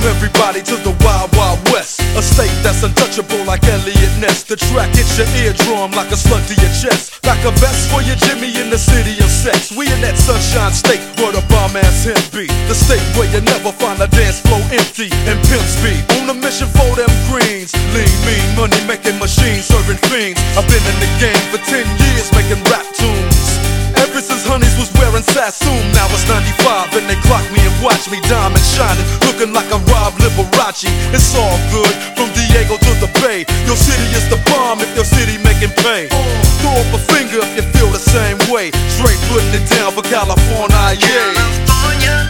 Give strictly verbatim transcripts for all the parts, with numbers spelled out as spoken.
everybody to the Wild Wild West, a state that's untouchable like Elliot Ness. The track hits your eardrum like a slug to your chest, like a vest for your Jimmy in the city of sex. We in that sunshine state where the bomb ass him be, the state where you never find a dance floor empty and pimp speed. On a mission for them greens, lean, mean, money making machines serving fiends. I've been in the game for ten years making rap tunes, ever since Honeys was wearing Sassoon. Now it's ninety-five and they clock me and watch me diamond shining, looking like a Rob Liberace. It's all good from Diego to the Bay. Your city is the bomb if your city making pay. Throw up a finger if you feel the same way. Straight putting it down for California, yeah. California.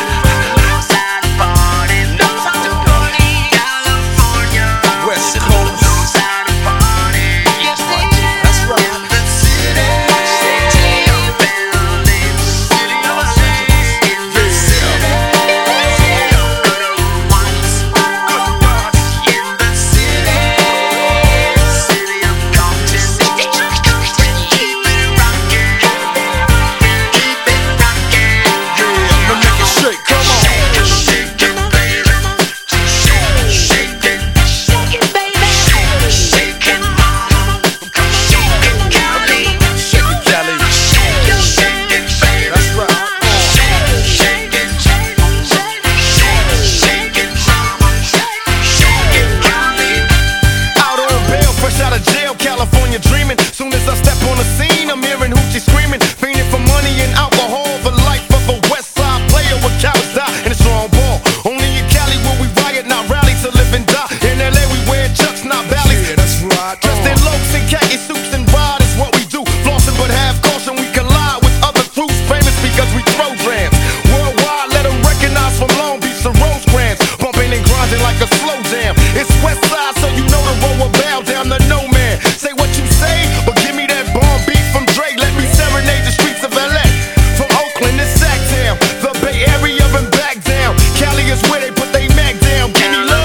Dreaming, soon as I step on the scene, I'm hearing hoochie screaming, fiending for money and alcohol, the life of a West Side player with cowards die in a strong ball. Only in Cali will we riot, not rally to live and die. In L A we wear chucks, not valleys. Yeah, that's right. Dressed in locs and khaki suits and ride is what we do. Flossing but have caution, we collide with other crews, famous because we throw drams. Worldwide, let them recognize from Long Beach to Rosecrans, bumping and grinding like a slow jam. It's West Side, so you know the road will bow down to no man. Say what you say, but give me that bomb beat from Dre. Let me serenade the streets of L A, from Oakland to Sacktown, the Bay Area and back down. Cali is where they put they Mac down. Give me love.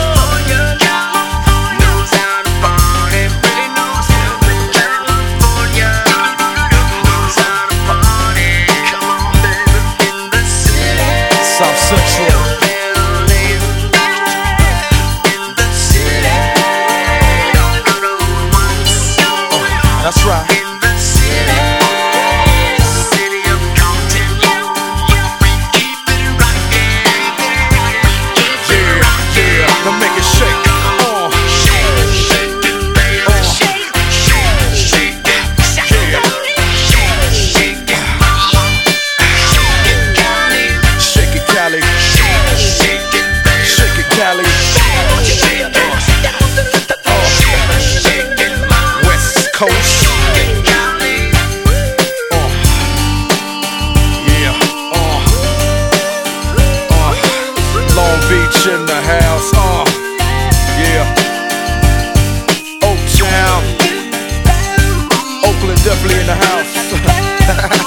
South Central. That's right. In the city, city of Compton, we keep it rockin', keep it rockin'. Yeah, now make it shake. Uh. Shake, shake it, baby. Uh. Shake, shake, shake it, shake it, shake it, mama. Shake it, Cali. Shake it, Cali. Shake, shake it, baby. Shake it, Cali. Shake it, uh. Shake it, mama. West Coast. Beach in the house, uh, yeah. Oaktown, Oakland definitely in the house.